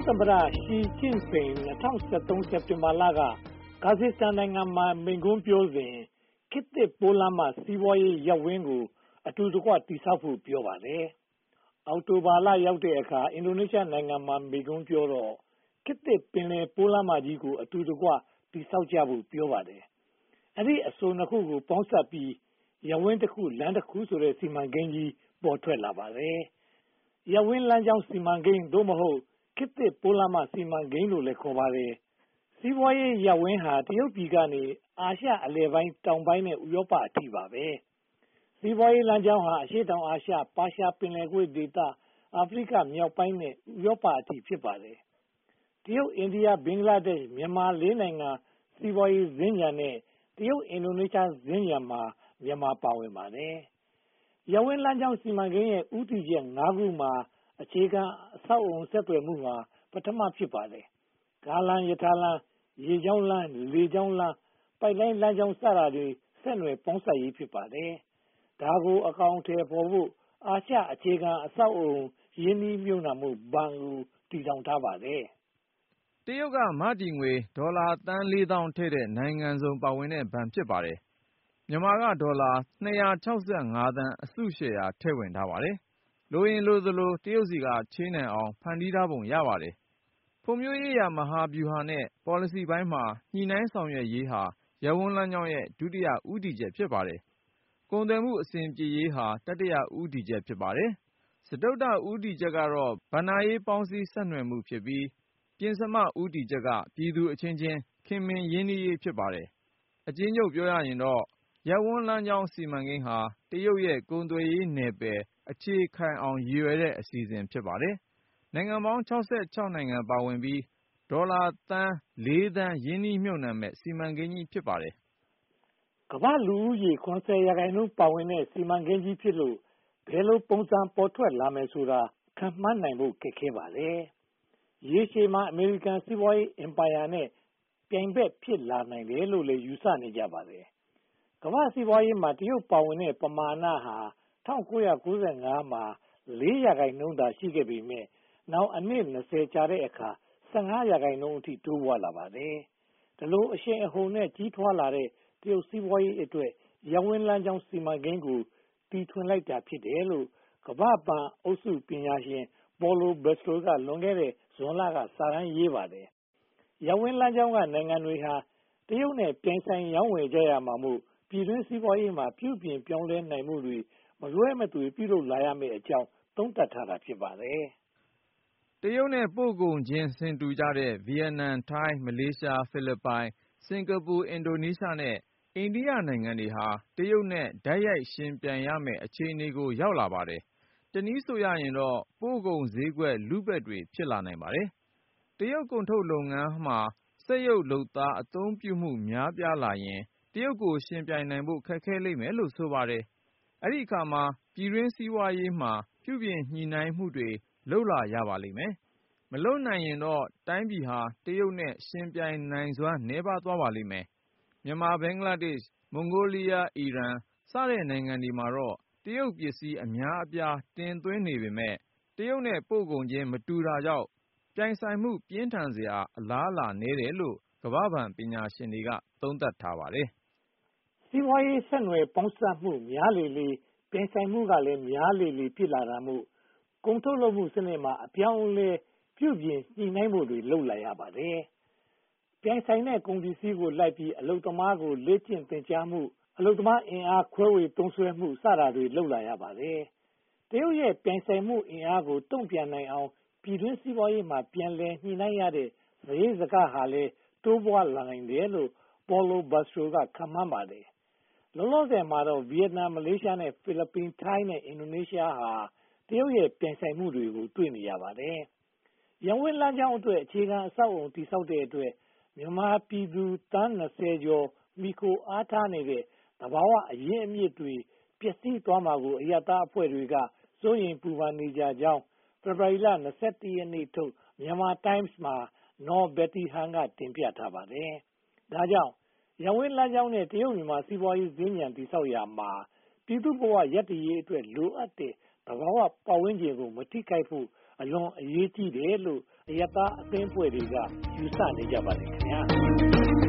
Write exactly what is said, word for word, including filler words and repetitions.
သမ္မတရှီကျင့်ဖိန်၂၀၁၃ စက်တင်ဘာလကကာဇက်စတန်နိုင်ငံမှာမိန့်ခွန်းပြောစဉ်ခေတ်သစ်ပိုးလမ်းမစီးပွားရေးရပ်ဝန်းကိုအတူတကွတည်ဆောက်ဖို့ပြောပါတယ်။အောက်တိုဘာလရောက်တဲ့အခါအင်ဒိုနီးရှားနိုင်ငံမှာမိန့်ခွန်းပြောတော့ခေတ်သစ်ပင်လယ်ပိုးလမ်းမကြီးကိုအတူတကွတည်ဆောက်ကြဖို့ပြောပါတယ်။အဲဒီအဆိုနှစ်ခုကိုပေါင်းစပ်ပြီးရပ်ဝန်းတစ်ခုလမ်းတစ်ခုဆိုတဲ့စီမံကိန်းကြီးပေါ်ထွက်လာပါတယ်။ရပ်ဝန်းလမ်းကြောင်းစီမံကိန်းသို့မဟုတ်ခေတ်သစ်ပိုးလမ်းမစီမံကိန်းလို့လည်းခေါ်ပါတယ်။စီးပွားရေးရပ်ဝန်းဟာတရုတ်ပြည်ကနေအာရှအလယ်ပိုင်းတောင်ပိုင်းနဲ့ဥရောပအထိပါပဲ။စီးပွားရေးလမ်းကြောင်းဟာအရှေ့တောင်အာရှပါရှားပင်လယ်ကွေ့ဒေသအာဖရိကမြောက်ပိုင်းနဲ့ဥရောပအထိဖြစ်ပါတယ်။တရုတ်အိန္ဒိယဘင်္ဂလားဒေ့ရှ်မြန်မာလေးနိုင်ငံစီးပွားရေးစင်္ကြန်နဲ့တရုတ်အင်ဒိုနီးရှားစင်္ကြန်မှာမြန်မာပါဝင်ပါတယ်။ရပ်ဝန်းလမ်းကြောင်းစီမံကိန်းရဲ့ဦးတည်ချက်၅ခုမှာအခြေခံအဆောက်အအုံဆက်သွယ်မှုဟာပထမဖြစ်ပါတယ်။ကားလမ်းရထားလမ်းရေကြောင်းလမ်းလေကြောင်းလမ်းပိုက်လိုင်းလမ်းကြောင်းစတာတွေဆက်နွယ်ပေါင်းစပ်ရေးဖြစ်ပါတယ်။ဒါကိုအကောင်အထည်ဖော်ဖို့အာရှအခြေခံအဆောက်အအုံရင်းနှီးမြှုပ်နှံမှုဘဏ်ကိုတည်ထောင်ထားပါတယ်။တရုတ်ကမတည်ငွေဒေါ်လာသန်းလေးသောင်းထည့်တဲ့နိုင်ငံစုံပါဝင်တဲ့ဘဏ်ဖြစ်ပါတယ်။မြန်မာကဒေါ်လာနှစ်ရာခြောက်ဆယ်ငါးသန်းအစုရှယ်ယာထည့်ဝင်ထားပါတယ်။လိုရင်လိုသလိုတရုတ်စီကချေးနိုင်အောင်ဖန်တီးထားပုံရပါတယ်။ဖွံ့ဖြိုးရေးရာမဟာဗျူဟာနဲ့ပေါ်လစီပိုင်းမှာညှိနှိုင်းဆောင်ရွက်ရေးဟာရပ်ဝန်းလမ်းကြောင်းရဲ့ဒုတိယဦးတည်ချက်ဖြစ်ပါတယ်။ကုန်သွယ်မှုအဆင်ပြေရေးဟာတတိယဦးတည်ချက်ဖြစ်ပါတယ်။စတုတ္ထဦးတည်ချက်ကတော့ဘဏ္ဍာရေးပေါင်းစည်းဆက်နွယ်မှုဖြစ်ပြီးပဉ္စမဦးတည်ချက်ကပြည်သူအချင်းချင်းခင်မင်ရင်းနှီးရေးဖြစ်ပါတယ်။အကျဉ်းချုပ်ပြောရရင်တော့ရပ်ဝန်းလမ်းကြောင်းစီမံကိန်းဟာတရုတ်ရဲ့ကုန်သွယ်ရေးနယ်ပယ်အခြေခိုင်အောင်ရည်ရွယ်တဲ့အစီအစဉ်ဖြစ်ပါတယ်။နိုင်ငံပေါင်းခြောက်ဆယ်ခြောက်နိုင်ငံပါဝင်ပြီးဒေါ်လာသန်းလေးသန်းရင်းနှီးမြှုပ်နှံမယ့်စီမံကိန်းကြီးဖြစ်ပါတယ်။ကမ္ဘာလူဦးရေ၇၀ရာခိုင်နှုန်းပါဝင်တဲ့စီမံကိန်းကြီးဖြစ်လို့ဘယ်လိုပုံစံပေါ်ထွက်လာမယ်ဆိုတာခန့်မှန်းနိုင်ဖို့ခက်ခဲပါတယ်။ရေရှည်မှာအမေရိကန်စီးပွားရေးအင်ပါယာနဲ့ပြိုင်ဘက်ဖြစ်လာနိုင်တယ်လို့လည်းယူဆနေကြပါတယ်။ကမ္ဘာစီးပွားရေးမှာတရုတ်ပါဝင်တဲ့ပမာဏဟာ၁၉၉၅မှာလေးရာခိုင်နှုန်းသာရှိခဲ့ပေမယ့်နောက်အနှစ်၂၀ကြာတဲ့အခါ၁၅ရာခိုင်နှုန်းအထိတိုးပွားလာပါတယ်။ဒီလိုအရှိန်အဟုန်နဲ့ကြီးထွားလာတဲ့တရုတ်စီးပွားရေးအတွက်ရပ်ဝန်းလမ်းကြောင်းစီမံကိန်းကိုတီထွင်လိုက်တာဖြစ်တယ်လို့ကမ္ဘာ့ဘဏ်အုပ်စုပညာရှင်ပေါလိုဘက်စတိုကလွန်ခဲ့တဲ့ဇွန်လကစာတမ်းရေးပါတယ်။ရပ်ဝန်းလမ်းကြောင်းကနိုင်ငံတွေဟာတရုတ်နဲ့ပြိုင်ဆိုင်ရောင်းဝယ်ကြရမှာမို့ပြည်တွင်းစီးပွားရေးမှာပြုပြင်ပြောင်းလဲနိုင်မှုတွေမလွဲမသွေပြုလုပ်လာရမယ့်အကြောင်းသုံးသပ်ထားတာဖြစ်ပါတယ်။တရုတ်နဲ့ပို့ကုန်ချင်းဆင်တူကြတဲ့ဗီယက်နမ်ထိုင်းမလေးရှားဖိလစ်ပိုင်စင်ကာပူအင်ဒိုနီးရှားနဲ့အိန္ဒိယနိုင်ငံတွေဟာတရုတ်နဲ့တိုက်ရိုက်ယှဉ်ပြိုင်ရမယ့်အခြေအနေကိုရောက်လာပါတယ်။တနည်းဆိုရရင်တော့ပို့ကုန်ဈေးကွက်လုဘက်တွေဖြစ်လာနိုင်ပါတယ်။တရုတ်ကုန်ထုတ်လုပ်ငန်းမှာစက်ရုပ်လုပ်သားအသုံးပြုမှုများပြားလာရင်တရုတ်ကိုယှဉ်ပြိုင်နိုင်ဖို့ခက်ခဲလိမ့်မယ်လို့ဆိုပါတယ်။အဲဒီအခါမှာပြည်တွင်းစီးပွားရေးမှာပြုပြင်ညှိနှိုင်းမှုတွေလုပ်လာရပါလိမ့်မယ်။မလုပ်နိုင်ရင်တော့တိုင်းပြည်ဟာတရုတ်နဲ့ယှဉ်ပြိုင်နိုင်စွမ်းနည်းပါးသွားပါလိမ့်မယ်။မြန်မာဘင်္ဂလားဒေ့ရှ်မွန်ဂိုလီးယားအီရန်စတဲ့နိုင်ငံတွေမှာတော့တရုတ်ပစ္စည်းအများအပြားတင်သွင်းနေပေမဲ့တရုတ်နဲ့ပို့ကုန်ချင်းမတူတာကြောင့်ပြိုင်ဆိုင်မှုပြင်းထန်စရာအလားအလာနည်းတယ်လို့ကမ္ဘာ့ဘဏ်ပညာရှင်တွေကသုံးသပ်ထားပါတယ်။စီးပွားရေးဆက်နွယ်ပေါင်းစပ်မှုများလေလေပြိုင်ဆိုင်မှုကလည်းများလေလေဖြစ်လာတာမို့ကုန်ထုတ်လုပ်မှုစနစ်မှာအပြောင်းအလဲပြုပြင်ညှိနှိုင်းမှုတွေလုပ်လာရပါတယ်။ပြိုင်ဆိုင်တဲ့ကုန်ပစ္စည်းကိုလိုက်ပြီးအလုပ်သမားကိုလေ့ကျင့်သင်ကြားမှုအလုပ်သမားအင်အားခွဲဝေသုံးစွဲမှုစတာတွေလုပ်လာရပါတယ်။တရုတ်ရဲ့ပြိုင်ဆိုင်မှုအင်အားကိုတုံ့ပြန်နိုင်အောင်ပြည်တွင်းစီးပွားရေးမှာပြန်လည်ညှိနှိုင်းရတဲ့စရိတ်စကဟာလည်းတိုးပွားလာနိုင်တယ်လို့ပေါလိုဘတ်စတိုကခန့်မှန်းပါတယ်။လောလောဆယ်မှာတော့ဗီယက်နမ်မလေးရှားနဲ့ဖိလစ်ပင်ထိုင်းနဲ့အင်ဒိုနီးရှားဟာတရုတ်ရဲ့ပြိုင်ဆိုင်မှုတွေကိုတွေ့နေရပါတယ်။ရပ်ဝန်းလမ်းကြောင်းအတွက်အခြေခံအဆောက်အအုံတည်ဆောက်တဲ့အတွက်မြန်မာပြည်သူသန်း၂၀ကျော်မိခိုအားထားနေတဲ့သဘာဝအရင်းအမြစ်တွေပျက်စီးသွားမှာကိုအရပ်သားအဖွဲ့တွေကစိုးရိမ်ပူပန်နေကြကြောင်းဖေဖေါ်ဝါရီလ၂၁ရက်နေ့ထုတ်မြန်မာတိုင်းမ်မှာနော်ဘက်တီဟန်ကတင်ပြထားပါတယ်။ဒါကြောင့်ရပ်ဝန်းလမ်းကြောင်းနဲ့တရုတ်မြန်မာစီးပွားရေးစင်္ကြန်တည်ဆောက်ရာမှာပြည်သူ့ဘဝရပ်တည်ရေးအတွက်လိုအပ်တဲ့သဘာဝပတ်ဝန်းကျင်ကိုမထိခိုက်ဖို့အလွန်အရေးကြီးတယ်လို့အရပ်သားအသင်းအဖွဲ့တွေကယူဆနေကြပါတယ်ခင်ဗျာ